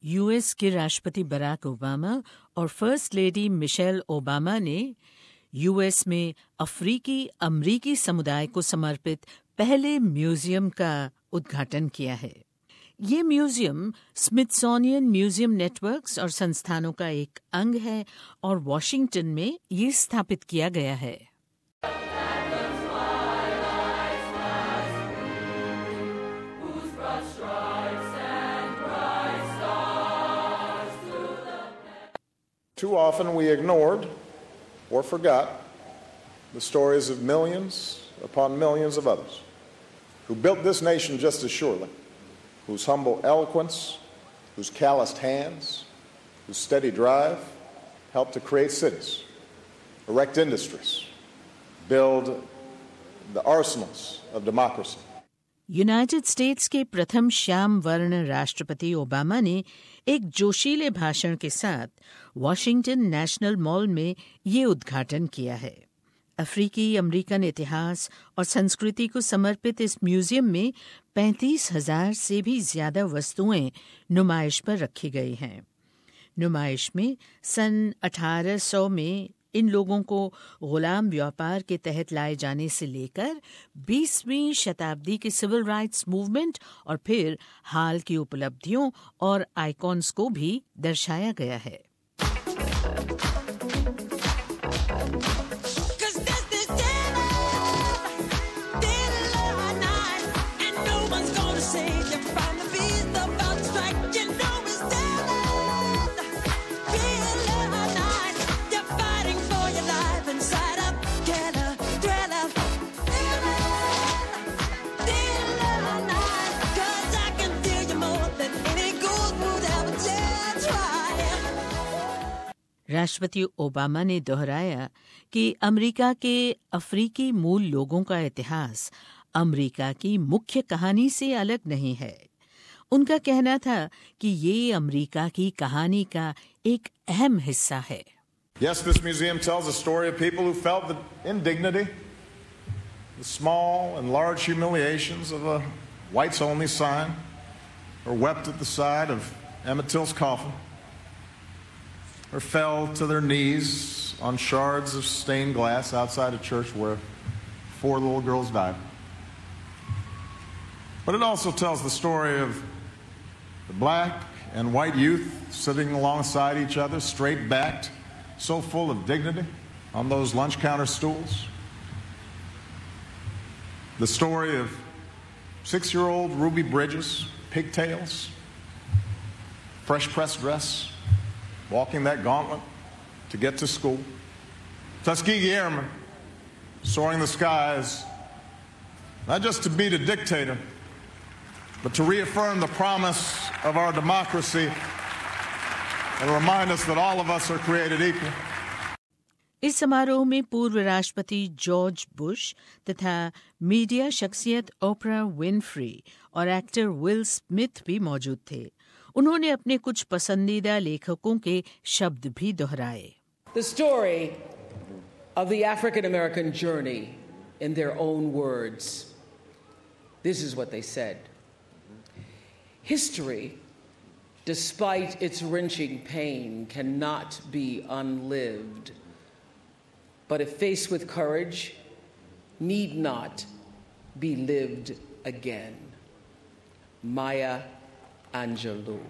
US के राष्ट्रपति Barack Obama और फर्स्ट लेडी मिशेल ओबामा ने यूएस में अफ्रीकी अमरीकी समुदाय को समर्पित पहले म्यूजियम का उद्घाटन किया है। ये म्यूजियम स्मिथसोनियन म्यूजियम नेटवर्क्स और संस्थानों का एक अंग है और वॉशिंगटन में ये स्थापित किया गया है। Too often we ignored or forgot the stories of millions upon millions of others who built this nation just as surely, whose humble eloquence, whose calloused hands, whose steady drive helped to create cities, erect industries, build the arsenals of democracy. United States के प्रथम श्याम वर्ण राष्ट्रपति Obama ने एक जोशीले भाषण के साथ वॉशिंगटन नेशनल मॉल में ये उद्घाटन किया है। अफ्रीकी अमेरिकन इतिहास और संस्कृति को समर्पित इस म्यूजियम में 35,000 से भी ज्यादा वस्तुएं नुमाइश पर रखी गई हैं। नुमाइश में सन 1800 में इन लोगों को गुलाम व्यापार के तहत लाए जाने से लेकर 20वीं शताब्दी के सिविल राइट्स मूवमेंट और फिर हाल की उपलब्धियों और आइकॉन्स को भी दर्शाया गया है। राष्ट्रपति ओबामा ने दोहराया कि अमेरिका के अफ्रीकी मूल लोगों का इतिहास अमेरिका की मुख्य कहानी से अलग नहीं है। उनका कहना था कि ये अमेरिका की कहानी का एक अहम हिस्सा है। Yes, this museum tells the story of people who felt the indignity, the small and large humiliations of a whites-only sign, or wept at the side of Emmett Till's coffin, or fell to their knees on shards of stained glass outside a church where 4 little girls died. But it also tells the story of the black and white youth sitting alongside each other, straight-backed, so full of dignity on those lunch counter stools. The story of 6-year-old Ruby Bridges, pigtails, fresh pressed dress, walking that gauntlet to get to school. Tuskegee Airmen soaring the skies, not just to beat a dictator, but to reaffirm the promise of our democracy and remind us that all of us are created equal. इस समारोह में पूर्व राष्ट्रपति George Bush तथा media शख्सियत Oprah Winfrey और actor Will Smith भी मौजूद थे। उन्होंने अपने कुछ पसंदीदा लेखकों के शब्द भी दोहराए। The story of the African American journey in their own words. This is what they said. History, despite its wrenching pain, cannot be unlived. But if faced with courage, need not be lived again. Maya Angelou.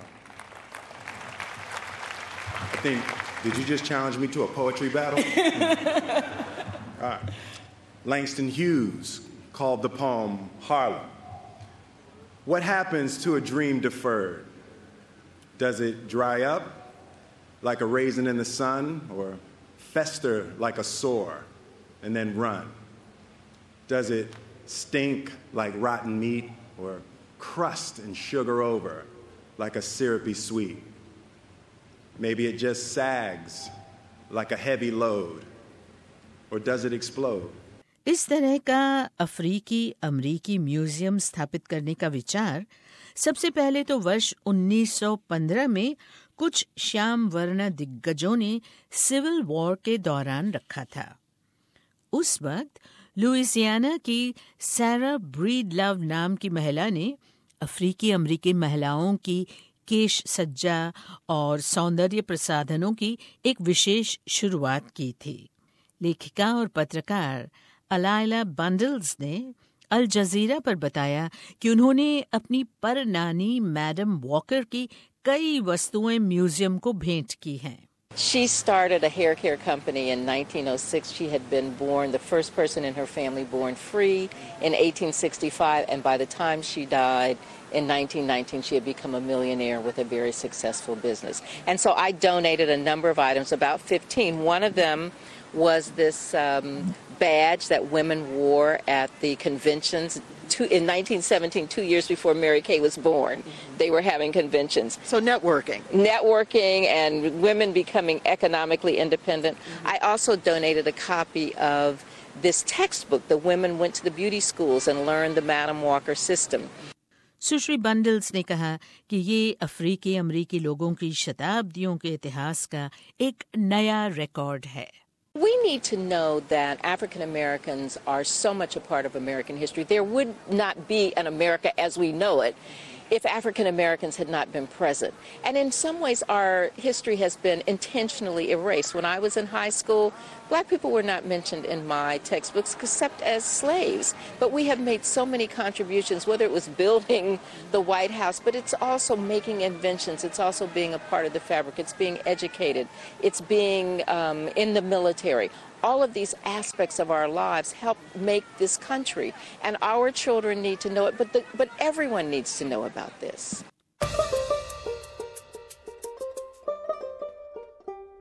I think, did you just challenge me to a poetry battle? All right. Langston Hughes called the poem Harlem. What happens to a dream deferred? Does it dry up like a raisin in the sun, or fester like a sore and then run? Does it stink like rotten meat, or crust and sugar over like a syrupy sweet? Maybe it just sags like a heavy load, or does it explode? इस तरह का अफ्रीकी अमरीकी museum स्थापित करने का विचार सबसे पहले तो वर्ष 1915 में कुछ श्याम वर्ण दिग्गजों ने सिविल वॉर के दौरान रखा था। उस वक्त लुइसियाना की सैरा ब्रीडलव नाम की महिला ने अफ्रीकी अमरीकी महिलाओं की केश सज्जा और सौंदर्य प्रसाधनों की एक विशेष शुरुआत की थी। लेखिका और पत्रकार अलाइला बंडल्स ने अल जजीरा पर बताया कि उन्होंने अपनी परनानी मैडम वॉकर की कई वस्तुएं म्यूजियम को भेंट की हैं। She started a hair care company in 1906. She had been born, the first person in her family born free in 1865, and by the time she died in 1919, she had become a millionaire with a very successful business. And so I donated a number of items, about 15. One of them was this badge that women wore at the conventions. In 1917, 2 years before Mary Kay was born, they were having conventions. So networking. Networking and women becoming economically independent. I also donated a copy of this textbook. The women went to the beauty schools and learned the Madam Walker system. सुश्री Bundles ने कहा कि ये अफ्रीकी अमरीकी लोगों की शताब्दियों के इतिहास का एक नया रिकॉर्ड है। We need to know that African Americans are so much a part of American history. There would not be an America as we know it if African Americans had not been present. And in some ways, our history has been intentionally erased. When I was in high school, black people were not mentioned in my textbooks except as slaves. But we have made so many contributions, whether it was building the White House, but it's also making inventions. It's also being a part of the fabric. It's being educated. It's being in the military. All of these aspects of our lives help make this country, and our children need to know it, but everyone needs to know about this.